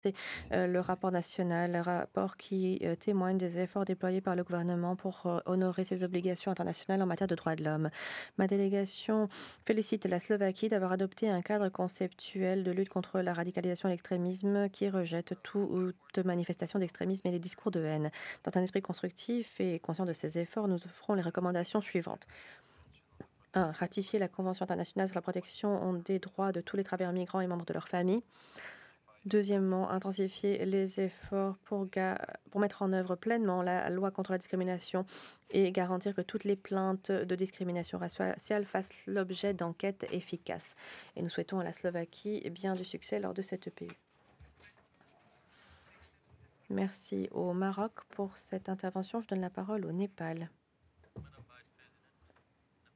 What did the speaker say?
le rapport national, le rapport qui témoigne des efforts déployés par le gouvernement pour honorer ses obligations internationales en matière de droits de l'homme. Ma délégation félicite la Slovaquie d'avoir adopté un cadre conceptuel de lutte contre la radicalisation et l'extrémisme qui rejette toute manifestation d'extrémisme et les discours de haine. Dans un esprit constructif et conscient de ces efforts, nous offrons les recommandations suivantes. 1. Ratifier la Convention internationale sur la protection des droits de tous les travailleurs migrants et membres de leurs familles. Deuxièmement, intensifier les efforts pour mettre en œuvre pleinement la loi contre la discrimination et garantir que toutes les plaintes de discrimination raciale fassent l'objet d'enquêtes efficaces. Et nous souhaitons à la Slovaquie bien du succès lors de cette EPU. Merci au Maroc pour cette intervention. Je donne la parole au Népal.